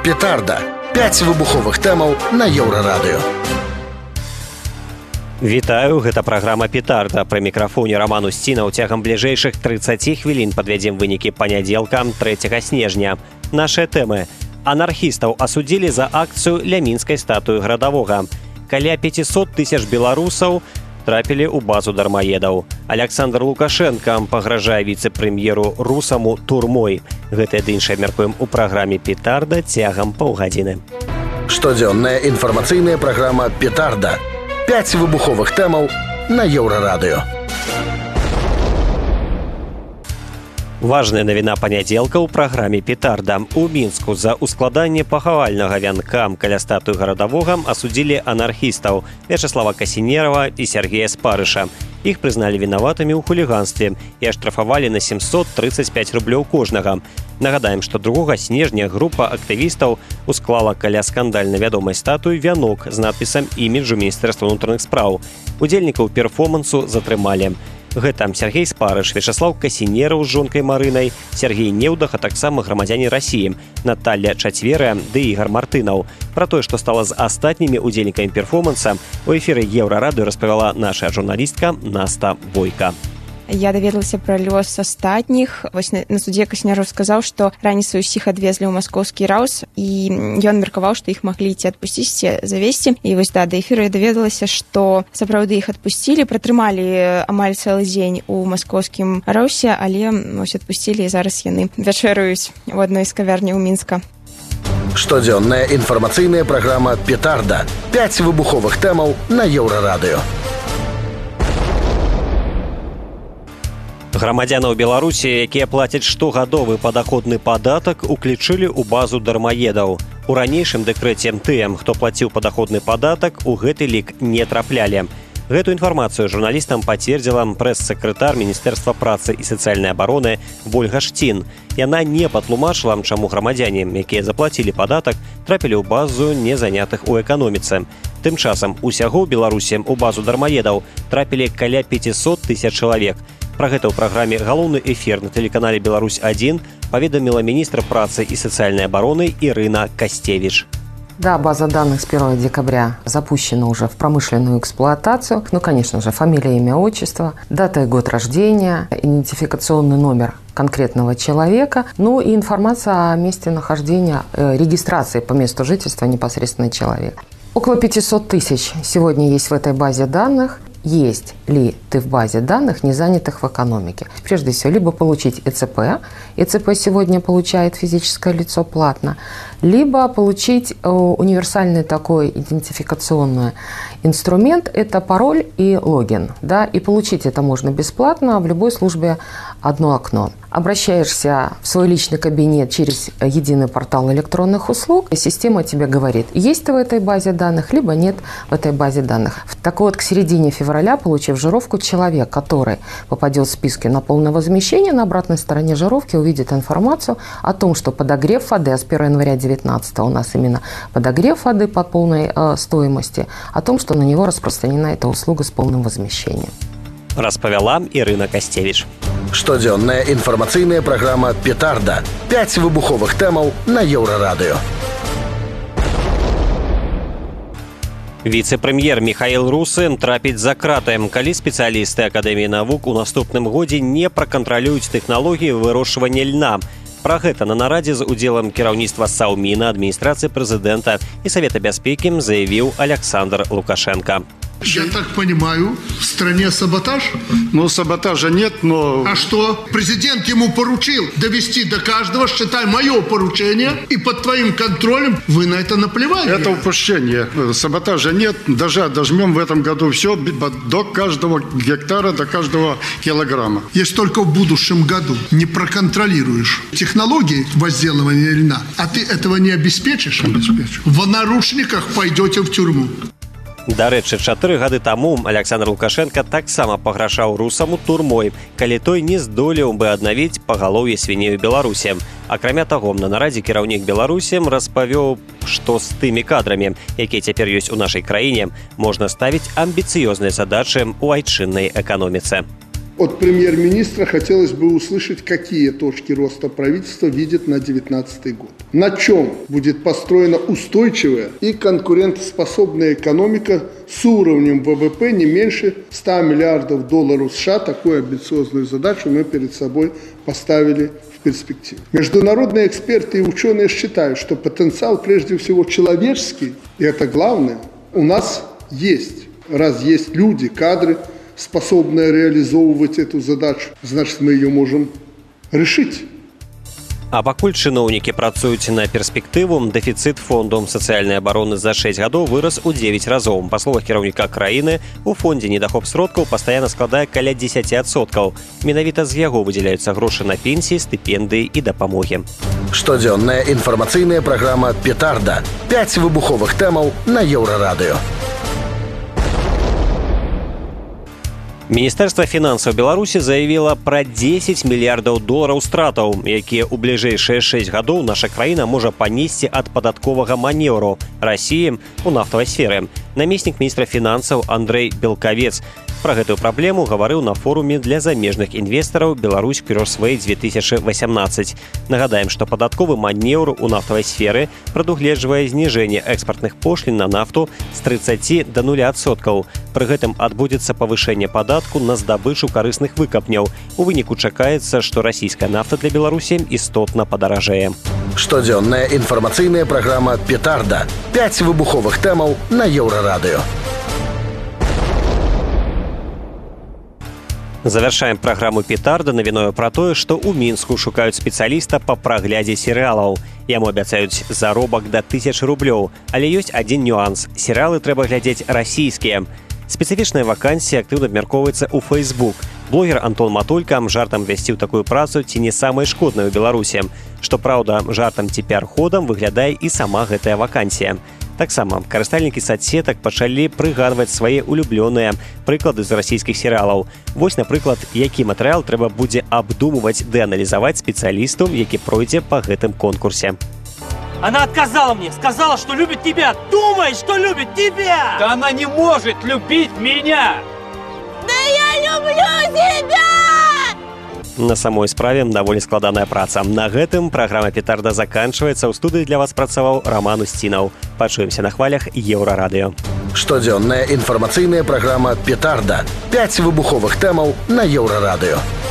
Петарда. 5 выбуховых тэмаў на Еўрарадыё. Вітаю, гэта праграма «Петарда». Пры мікрафоне Роман Устінаў. Цягам бліжэйшых 30 хвілін падвядзем вынікі панядзелка 3 снежня. Нашыя тэмы. Анархістаў асудзілі за акцыю ля мінскай статуі гарадавога. Каля 500 тысяч беларусаў трапілі ў базу дармаедаў. Александр Лукашенко пагражае віцэ-прэм'еру русаму турмой. Гэтае ды іншае мяркуем у праграме «Петарда» цягам паўгадзіны. Штодзённая інфармацыйная праграма «Петарда». 5 выбуховых тэмаў на Еўрарадыё. Важная навіна панядзелка ў праграме «Петарда». У Мінску за ускладанне пахавальнага вянка каля статуі гарадавога асудзілі анархістаў Вячаслава Касінерава і Сергея Спарыша. Іх прызналі вінаватымі ў хуліганстве і аштрафавалі на 735 рублёў кожнага. Нагадаем, што 2 снежня група актывістаў усклала каля скандальна вядомай статуі вянок з надпісам іміджу Міністэрства ўнутраных спраў. Удзельнікаў перформансу затрымалі. Гэта Сергей Спарыш, Вячаслав Касінераў з жонкай Марынай, Сергей Неўдах, а таксама грамадзяне Расіі, Наталля Чацверая ды Ігар Мартынаў. Пра тое, што стала з астатнімі удзельнікамі перформанса, у эфіры Еўрарадыё распавяла наша журналістка Наста Бойка. Я даведалася пра лёс астатніх. Вось на судзе Касінераў сказаў, што раніцай усіх адвезлі ў маскоўскі раус, і ён меркаваў, што іх маглі ці адпусціць, ці завесці. І вось да эфіру я даведалася, што сапраўды іх адпусцілі, пратрымалі амаль цэлы дзень у маскоўскім раусе, але вось адпусцілі, і зараз яны вячэраюць у адной з кавярняў Мінска. Штодзённая інфармацыйная праграма «Петарда». 5 выбуховых тэмаў на Еўрарадыё. Грамадзянаў Беларусі, якія плацяць штогадовы падаходны падатак, уключылі ў базу дармаедаў. У ранейшым дэкрэце тым, хто плаціў падаходны падатак, у гэты лік не траплялі. Гэту інфармацыю журналістам пацвердзіла прэс-сакратар Міністэрства працы і сацыяльнай абароны Вольга Шцін. Яна не патлумачыла, чаму грамадзяне, якія заплацілі падатак, трапілі ў базу незанятых у эканоміцы. Тым часам усяго ў Беларусі ў базу дармаедаў трапілі каля 500 тысяч чалавек. Пра гэта ў праграме «Галоўны эфір» на тэлеканале «Беларусь-1» паведаміла міністр працы і сацыяльнай абароны Ирина Костевич. Да, база данных с 1 декабря запущена уже в промышленную эксплуатацию. Ну, конечно же, фамилия, имя, отчество, дата и год рождения, идентификационный номер конкретного человека, ну и информация о месте нахождения, регистрации по месту жительства непосредственно человека. Около 500 тысяч сегодня есть в этой базе данных. Есть ли ты в базе данных, не занятых в экономике? Прежде всего, либо получить ЭЦП. ЭЦП сегодня получает физическое лицо платно, либо получить универсальный такой идентификационный инструмент, это пароль и логин. Да? И получить это можно бесплатно в любой службе «Одно окно». Обращаешься в свой личный кабинет через единый портал электронных услуг, и система тебе говорит, есть ты в этой базе данных, либо нет в этой базе данных. Так вот, к середине февраля, получив жировку, человек, который попадет в списки на полное возмещение, на обратной стороне жировки увидит информацию о том, что подогрев воды, а с 1 января 2019 у нас именно подогрев воды по полной стоимости, о том, что на него распространена эта услуга с полным возмещением. Распавяла Ирина Костевич. Штодзённая інфармацыйная праграма «Петарда». 5 выбуховых тэмаў на Еўрарадыё. Віцэ-прэм'ер Михаил Русы трапіць за краты, калі спецыялісты Акадэміі навук у наступным годзе не пракантралююць тэхналогіі вырошчвання льна. Пра гэта на нарадзе з удзелам кіраўніцтва Саўміна, адміністрацыі прэзідэнта і Савета бяспекі заявіў Александр Лукашенко. Я так понимаю, в стране саботаж? Ну, саботажа нет, но... А что? Президент ему поручил довести до каждого, считай, мое поручение, и под твоим контролем вы на это наплевали. Это упущение. Саботажа нет. Даже дожмем в этом году все до каждого гектара, до каждого килограмма. Если только в будущем году не проконтролируешь технологии возделывания льна, а ты этого не обеспечишь, в нарушниках пойдете в тюрьму. Дарэчы, 4 гады таму Александр Лукашенко таксама пагражаў русаму турмой, калі той не здолеў бы аднавіць пагалоўе свіней у Беларусі. Акрамя таго, на нарадзе кіраўнік Беларусі распавёў, што з тымі кадрамі, якія цяпер ёсць у нашай краіне, можна ставіць амбіцыёзныя задачы ў айчыннай эканоміцы. От премьер-министра хотелось бы услышать, какие точки роста правительство видит на 2019 год. На чем будет построена устойчивая и конкурентоспособная экономика с уровнем ВВП не меньше $100 миллиардов США. Такую амбициозную задачу мы перед собой поставили в перспективе. Международные эксперты и ученые считают, что потенциал прежде всего человеческий, и это главное, у нас есть. Раз есть люди, кадры, способные реализовывать эту задачу, значит, мы ее можем решить. А пакуль чыноўнікі працуюць на перспектыву, дэфіцыт фонду сацыяльнай абароны за 6 гадоў вырас у 9 разоў. Па словах кіраўніка краіны, у фондзе недахоп сродкаў пастаянна складае каля 10%. Менавіта з яго выдзяляюцца грошы на пенсіі, стыпендыі і дапамогі. Штодзённая інфармацыйная праграма «Петарда». 5 выбуховых тэмаў на Еўрарадыё. Міністэрства фінансаў Беларусі заявіла пра $10 мільярдаў стратаў, якія ў бліжэйшыя 6 гадоў наша краіна можа панесці ад падатковага манеўру Расіі ў нафтавай сферы. Намеснік міністра фінансаў Андрэй Белкавец пра гэтую праблему гаварыў на форуме для замежных інвестараў «Беларусь Кросвэй 2018». Нагадаем, што падатковы манеўр у нафтавай сферы прадугледжвае зніжэнне экспартных пошлін на нафту з 30 до 0%. Пры гэтым адбудзецца павышэнне падатку на здабычу карысных выкапняў. У выніку чакаецца, што расійская нафта для Беларусі істотна падаражэе. Штодзённая інфармацыйная праграма «Петарда». 5 выбуховых тэмаў на Еўрарадыё. Завяршаем праграму «Петарда» навіною пра тое, што ў Мінску шукаюць спецыяліста па праглядзе серыялаў. Яму абяцаюць заробак да 1000 рублёў. Але ёсць адзін нюанс. Серыялы трэба глядзець расійскія. Спецыфічная вакансія актыўна абмяркоўваецца ў Facebook. Блогер Антон Матулька жартам вясціў такую працу ці не самай шкоднай у Беларусі. Што праўда, жартам ці піар-ходам выглядае і сама гэтая вакансія. Таксама карыстальнікі сацсетак пачалі прыгадваць свае улюблёныя прыклады з расійскіх серыялаў. Вось, напрыклад, які матэрыял трэба будзе абдумываць ды аналізаваць спецыялісту, які пройдзе па гэтым конкурсе. Она отказала мне, сказала, что любит тебя. Думай, что любит тебя! Да она не может любить меня! Да я люблю тебя! На самой справе даволі складаная праца. На гэтым праграма «Петарда» заканчваецца. У студыі для вас працаваў Роман Устінаў. Пачуемся на хвалях Еўрарадыё. Штодзённая інфармацыйная праграма «Петарда». 5 выбуховых тэмаў на Еўрарадыё.